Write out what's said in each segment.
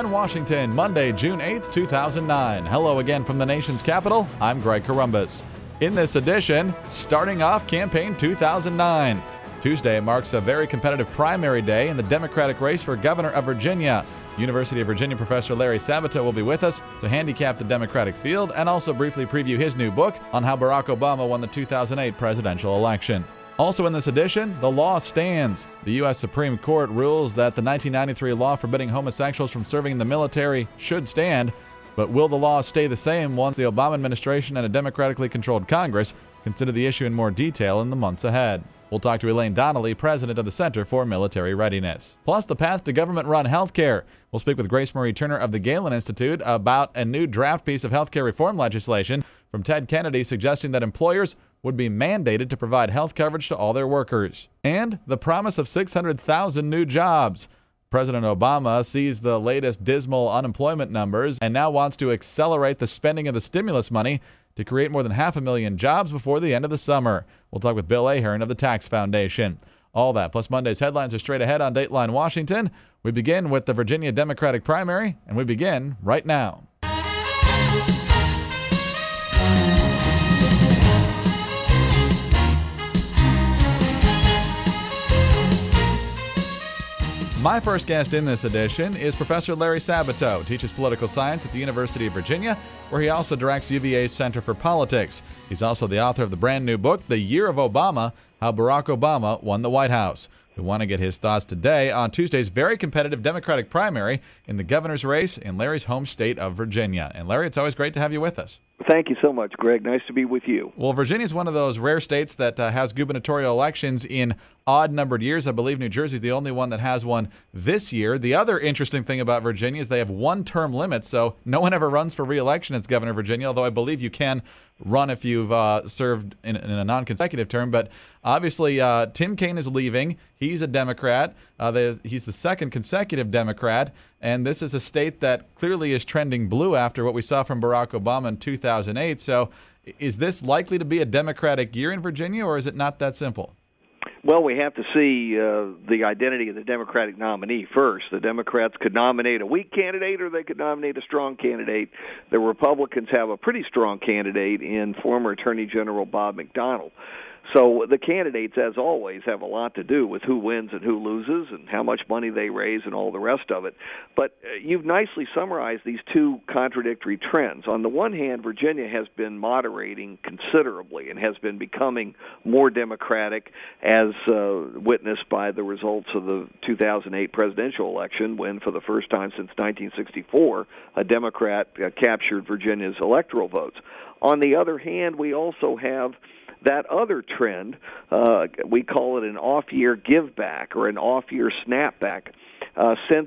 Dateline Washington, Monday, June 8th, 2009. Hello again from the nation's capital. I'm Greg Corombos. In this edition, starting off campaign 2009. Tuesday marks a very competitive primary day in the Democratic race for governor of Virginia. University of Virginia professor Larry Sabato will be with us to handicap the Democratic field and also briefly preview his new book on how Barack Obama won the 2008 presidential election. Also in this edition, the law stands. The U.S. Supreme Court rules that the 1993 law forbidding homosexuals from serving in the military should stand, but will the law stay the same once the Obama administration and a democratically controlled Congress consider the issue in more detail in the months ahead? We'll talk to Elaine Donnelly, president of the Center for Military Readiness. Plus, the path to government-run healthcare. We'll speak with Grace Marie Turner of the Galen Institute about a new draft piece of healthcare reform legislation from Ted Kennedy suggesting that employers would be mandated to provide health coverage to all their workers. And the promise of 600,000 new jobs. President Obama sees the latest dismal unemployment numbers and now wants to accelerate the spending of the stimulus money to create more than 500,000 jobs before the end of the summer. We'll talk with Bill Ahern of the Tax Foundation. All that, plus Monday's headlines are straight ahead on Dateline Washington. We begin with the Virginia Democratic primary, and we begin right now. My first guest in this edition is Professor Larry Sabato, teaches political science at the University of Virginia, where he also directs UVA's Center for Politics. He's also the author of the brand new book, The Year of Obama, How Barack Obama Won the White House. We want to get his thoughts today on Tuesday's very competitive Democratic primary in the governor's race in Larry's home state of Virginia. And Larry, it's always great to have you with us. Thank you so much, Greg. Nice to be with you. Well, Virginia is one of those rare states that has gubernatorial elections in odd-numbered years. I believe New Jersey is the only one that has one this year. The other interesting thing about Virginia is they have one-term limits, so no one ever runs for re-election as governor of Virginia, although I believe you can run if you've served in a non-consecutive term. But obviously, Tim Kaine is leaving. He's a Democrat. He's the second consecutive Democrat, and this is a state that clearly is trending blue after what we saw from Barack Obama in 2008. So is this likely to be a Democratic year in Virginia, or is it not that simple? Well, we have to see the identity of the Democratic nominee first. The Democrats could nominate a weak candidate or they could nominate a strong candidate. The Republicans have a pretty strong candidate in former Attorney General Bob McDonnell. So the candidates, as always, have a lot to do with who wins and who loses and how much money they raise and all the rest of it. But you've nicely summarized these two contradictory trends. On the one hand, Virginia has been moderating considerably and has been becoming more democratic, as witnessed by the results of the 2008 presidential election, when for the first time since 1964, a Democrat captured Virginia's electoral votes. On the other hand, we also have that other trend, we call it an off-year give-back or an off-year snapback. Since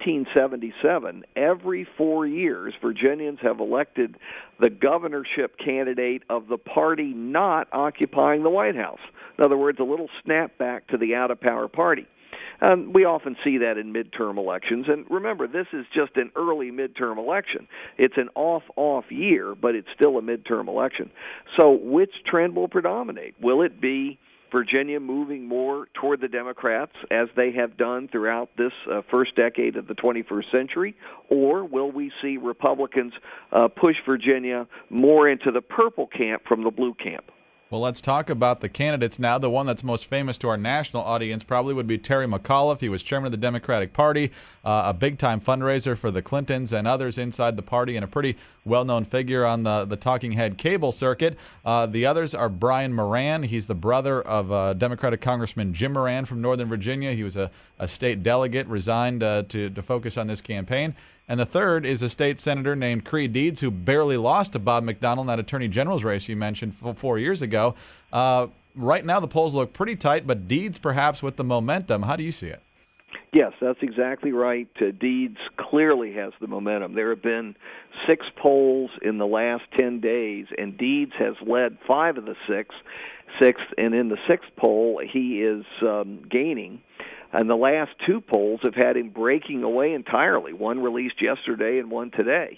1977, every 4 years, Virginians have elected the governorship candidate of the party not occupying the White House. In other words, a little snapback to the out-of-power party. We often see that in midterm elections. And remember, this is just an early midterm election. It's an off year, but it's still a midterm election. So which trend will predominate? Will it be Virginia moving more toward the Democrats, as they have done throughout this first decade of the 21st century, or will we see Republicans push Virginia more into the purple camp from the blue camp? Well, let's talk about the candidates now. The one that's most famous to our national audience probably would be Terry McAuliffe. He was chairman of the Democratic Party, a big-time fundraiser for the Clintons and others inside the party, and a pretty well-known figure on the talking head cable circuit. The others are Brian Moran. He's the brother of Democratic Congressman Jim Moran from Northern Virginia. He was a state delegate, resigned to focus on this campaign. And the third is a state senator named Creed Deeds, who barely lost to Bob McDonnell in that attorney general's race you mentioned 4 years ago. Right now the polls look pretty tight, but Deeds perhaps with the momentum. How do you see it? Yes, that's exactly right. Deeds clearly has the momentum. There have been 6 polls in the last 10 days, and Deeds has led 5 of the sixth, and in the 6th poll he is gaining. And the last 2 polls have had him breaking away entirely, one released yesterday and one today.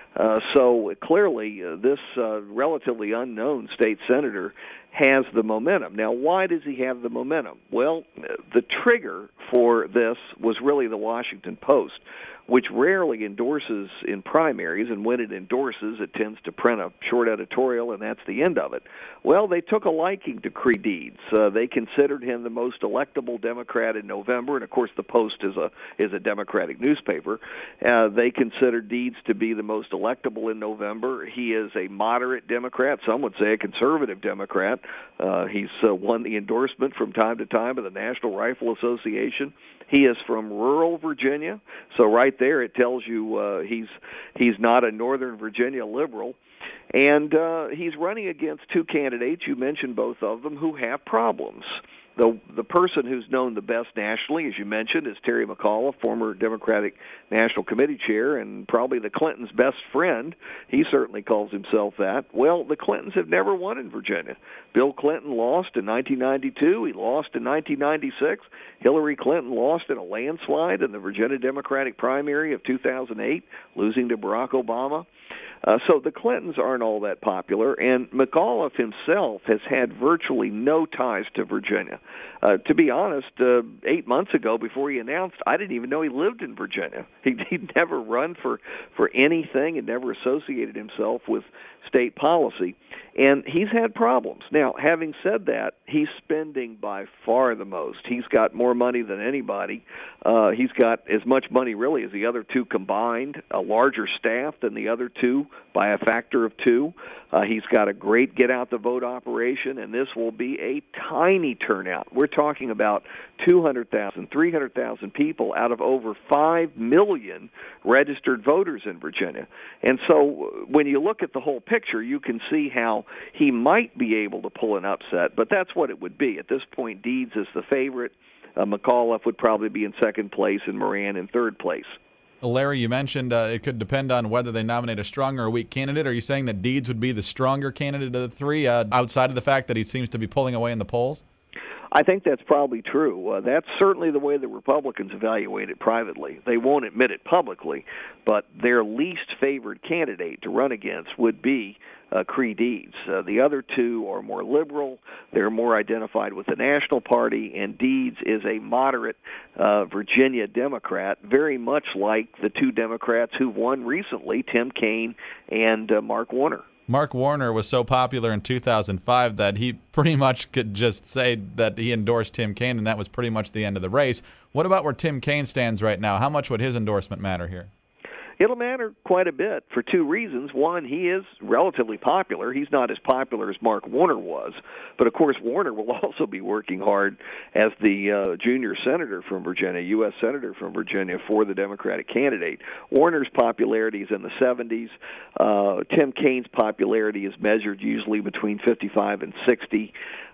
So clearly this relatively unknown state senator has the momentum. Now, why does he have the momentum? Well, the trigger for this was really the Washington Post, which rarely endorses in primaries, and when it endorses, it tends to print a short editorial, and that's the end of it. Well, they took a liking to Creigh Deeds. They considered him the most electable Democrat in November, and of course the Post is a Democratic newspaper. They considered Deeds to be the most electable in November. He is a moderate Democrat, some would say a conservative Democrat. He's won the endorsement from time to time of the National Rifle Association. He is from rural Virginia, so right there it tells you he's not a Northern Virginia liberal. And he's running against two candidates, you mentioned both of them, who have problems. The person who's known the best nationally, as you mentioned, is Terry McAuliffe, former Democratic National Committee chair and probably the Clintons' best friend. He certainly calls himself that. Well, the Clintons have never won in Virginia. Bill Clinton lost in 1992. He lost in 1996. Hillary Clinton lost in a landslide in the Virginia Democratic primary of 2008, losing to Barack Obama. So the Clintons aren't all that popular, and McAuliffe himself has had virtually no ties to Virginia. To be honest, 8 months ago, before he announced, I didn't even know he lived in Virginia. He'd never run for anything and never associated himself with state policy, and he's had problems. Now, having said that, he's spending by far the most. He's got more money than anybody. He's got as much money, really, as the other two combined, a larger staff than the other two by a factor of two. He's got a great get-out-the-vote operation, and this will be a tiny turnout. We're talking about 200,000, 300,000 people out of over 5 million registered voters in Virginia. And so when you look at the whole picture, you can see how he might be able to pull an upset, but that's what it would be. At this point, Deeds is the favorite. McAuliffe would probably be in second place and Moran in third place. Larry, you mentioned it could depend on whether they nominate a strong or a weak candidate. Are you saying that Deeds would be the stronger candidate of the three, outside of the fact that he seems to be pulling away in the polls? I think that's probably true. That's certainly the way the Republicans evaluate it privately. They won't admit it publicly, but their least favored candidate to run against would be Creigh Deeds. The other two are more liberal. They're more identified with the National Party, and Deeds is a moderate Virginia Democrat, very much like the two Democrats who won recently, Tim Kaine and Mark Warner. Mark Warner was so popular in 2005 that he pretty much could just say that he endorsed Tim Kaine, and that was pretty much the end of the race. What about where Tim Kaine stands right now? How much would his endorsement matter here? It'll matter quite a bit for two reasons. One, he is relatively popular. He's not as popular as Mark Warner was. But, of course, Warner will also be working hard as the junior senator from Virginia, U.S. senator from Virginia for the Democratic candidate. Warner's popularity is in the 70s. Tim Kaine's popularity is measured usually between 55 and 60.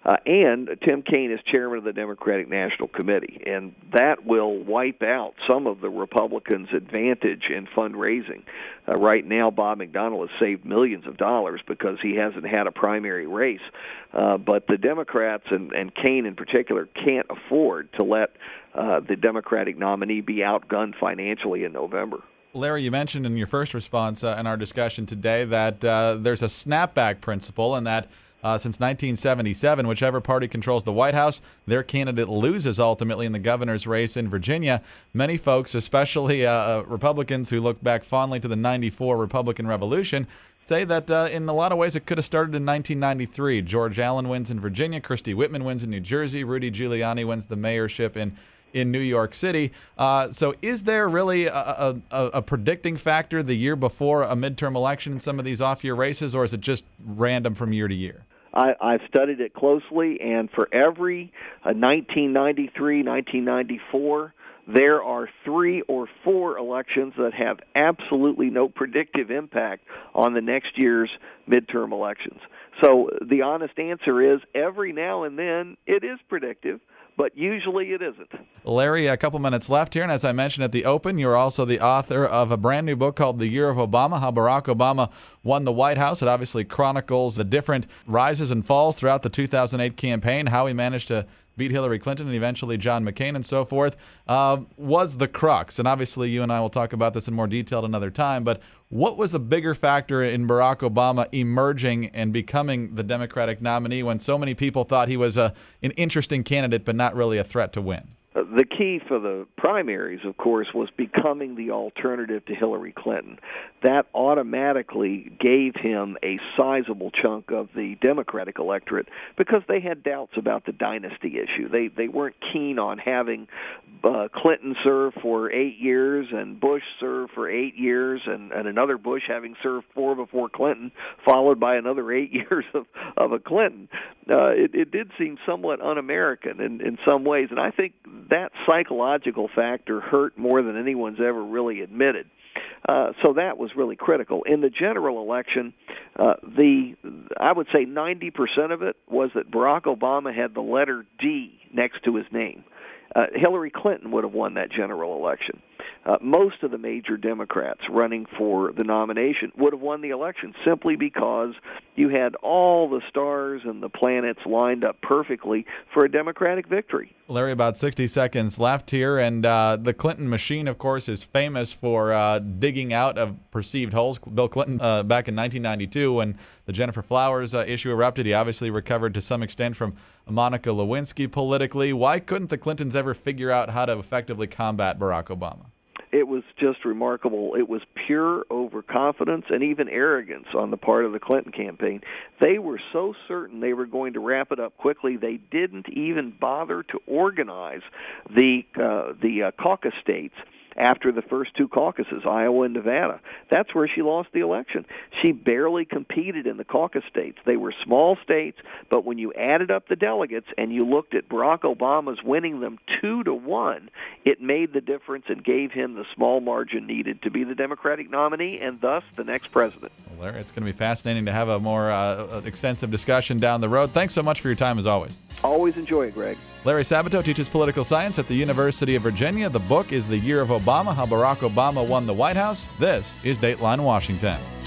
And Tim Kaine is chairman of the Democratic National Committee, and that will wipe out some of the Republicans' advantage in fundraising. Right now, Bob McDonnell has saved millions of dollars because he hasn't had a primary race. But the Democrats, and Kaine in particular, can't afford to let the Democratic nominee be outgunned financially in November. Larry, you mentioned in your first response in our discussion today that there's a snapback principle, and that since 1977, whichever party controls the White House, their candidate loses ultimately in the governor's race in Virginia. Many folks, especially Republicans who look back fondly to the '94 Republican Revolution, say that in a lot of ways it could have started in 1993. George Allen wins in Virginia, Christie Whitman wins in New Jersey, Rudy Giuliani wins the mayorship in New York City. So is there really a predicting factor the year before a midterm election in some of these off-year races, or is it just random from year to year? I've studied it closely, and for every 1993, 1994, there are 3 or 4 elections that have absolutely no predictive impact on the next year's midterm elections. So the honest answer is every now and then it is predictive, but usually it isn't. Larry, a couple minutes left here, and as I mentioned at the open, you're also the author of a brand new book called The Year of Obama, How Barack Obama Won the White House. It obviously chronicles the different rises and falls throughout the 2008 campaign, how he managed to beat Hillary Clinton and eventually John McCain and so forth, was the crux. And obviously you and I will talk about this in more detail another time, but what was a bigger factor in Barack Obama emerging and becoming the Democratic nominee when so many people thought he was an interesting candidate but not really a threat to win? The key for the primaries, of course, was becoming the alternative to Hillary Clinton. That automatically gave him a sizable chunk of the Democratic electorate because they had doubts about the dynasty issue. They weren't keen on having Clinton serve for 8 years and Bush serve for 8 years and another Bush having served 4 before Clinton, followed by another 8 years of a Clinton. It did seem somewhat un-American in some ways, and I think that psychological factor hurt more than anyone's ever really admitted. So that was really critical. In the general election, I would say 90% of it was that Barack Obama had the letter D next to his name. Hillary Clinton would have won that general election. Most of the major Democrats running for the nomination would have won the election simply because you had all the stars and the planets lined up perfectly for a Democratic victory. Larry, about 60 seconds left here, and the Clinton machine, of course, is famous for digging out of perceived holes. Bill Clinton, back in 1992, when the Gennifer Flowers issue erupted, he obviously recovered to some extent from Monica Lewinsky politically. Why couldn't the Clintons ever figure out how to effectively combat Barack Obama? It was just remarkable. It was pure overconfidence and even arrogance on the part of the Clinton campaign. They were so certain they were going to wrap it up quickly, they didn't even bother to organize the caucus states after the first 2 caucuses, Iowa and Nevada. That's where she lost the election. She barely competed in the caucus states. They were small states, but when you added up the delegates and you looked at Barack Obama's winning them 2-1, it made the difference and gave him the small margin needed to be the Democratic nominee and thus the next president. Well, Larry, it's going to be fascinating to have a more extensive discussion down the road. Thanks so much for your time, as always. Always enjoy it, Greg. Larry Sabato teaches political science at the University of Virginia. The book is The Year of Obama, How Barack Obama Won the White House. This is Dateline Washington.